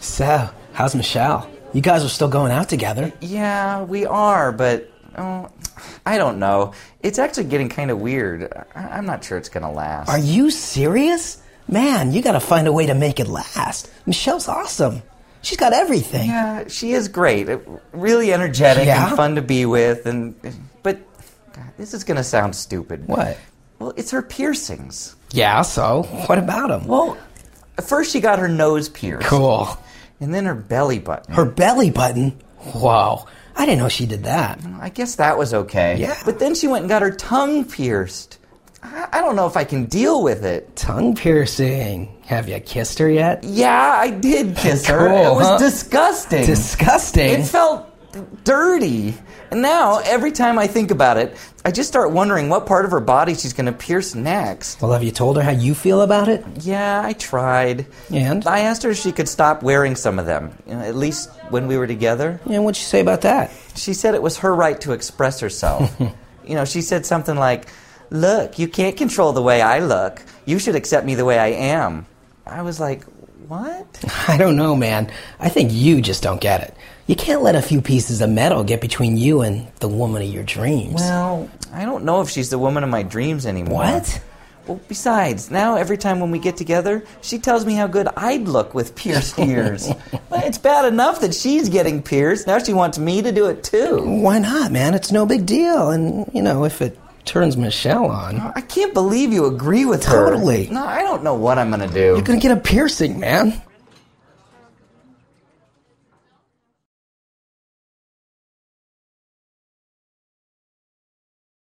So, how's Michelle? You guys are still going out together. Yeah, we are, but I don't know. It's actually getting kind of weird. I'm not sure it's going to last. Are you serious? Man, you gotta find a way to make it last. Michelle's awesome. She's got everything. Yeah, she is great. Really energetic and fun to be with. But God, this is going to sound stupid. What? Well, it's her piercings. Yeah, so what about them? Well, first she got her nose pierced. Cool. And then her belly button. Her belly button? Whoa. I didn't know she did that. I guess that was okay. Yeah. But then she went and got her tongue pierced. I don't know if I can deal with it. Tongue piercing. Have you kissed her yet? Yeah, I did kiss her. Cool, it was disgusting. Disgusting? It felt dirty. And now, every time I think about it, I just start wondering what part of her body she's going to pierce next. Well, have you told her how you feel about it? Yeah, I tried. And? I asked her if she could stop wearing some of them, at least when we were together. Yeah, what'd she say about that? She said it was her right to express herself. She said something like, "Look, you can't control the way I look. You should accept me the way I am." I was like, what? I don't know, man. I think you just don't get it. You can't let a few pieces of metal get between you and the woman of your dreams. Well, I don't know if she's the woman of my dreams anymore. What? Well, besides, now every time when we get together, she tells me how good I'd look with pierced ears. Well, it's bad enough that she's getting pierced. Now she wants me to do it too. Why not, man? It's no big deal. And, if it turns Michelle on. I can't believe you agree with her. Totally. No, I don't know what I'm going to do. You're going to get a piercing, man.